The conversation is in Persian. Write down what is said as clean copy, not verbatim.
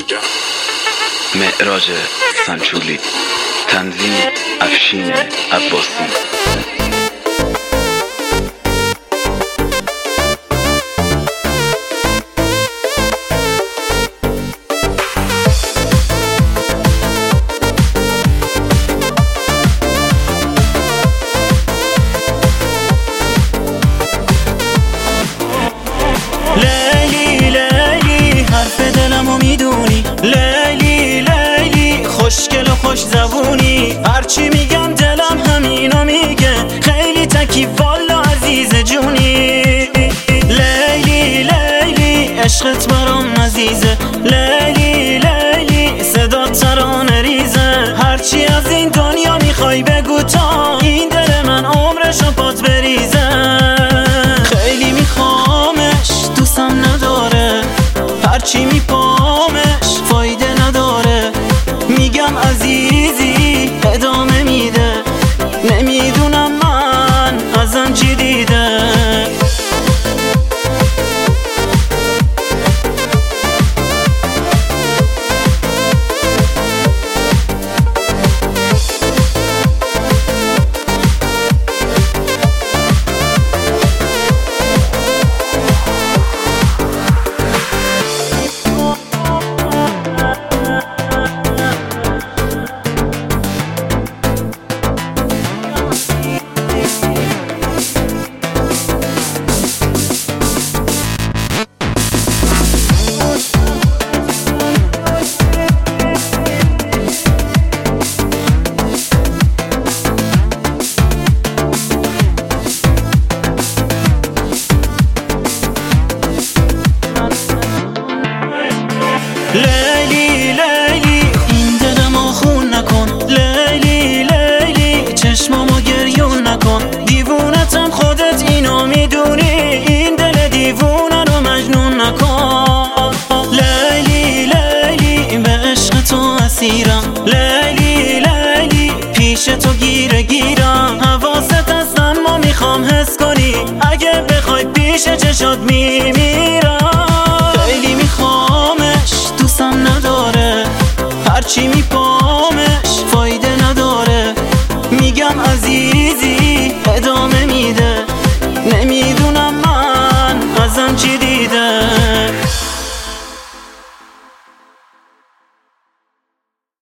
معراج سنچولی، تنظیم افشین عباسی. لیلی لیلی حرف دلمو میدونی، لیلی لیلی خوشگل و خوش زبونی، هرچی میگم دلم همینو میگه، خیلی تکی والا عزیز جونی. لیلی لیلی عشقت برام عزیزه، لیلی لیلی صدات ترانه ریزه، هرچی از این دنیا میخوای بگو تا این دل من عمرشو پات بریزه. خیلی میخوامش دوستم نداره، هرچی میپامش فایده نداره، میگم عزیزی ادامه میده، نمیدونم من ازم چی دیده. لیلی لیلی این دلمو خون نکن، لیلی لیلی چشمامو گریون نکن، دیوونتم خودت اینو میدونی، این دل دیوونه رو مجنون نکن. لیلی لیلی به عشق تو اسیرم، لیلی لیلی پیش تو گیره گیرم، حواست هست اما میخوام حس کنی، اگه بخوای پیش چشات میمیرم. خیلی میخوامش دوستم نداره، هرچی میپامش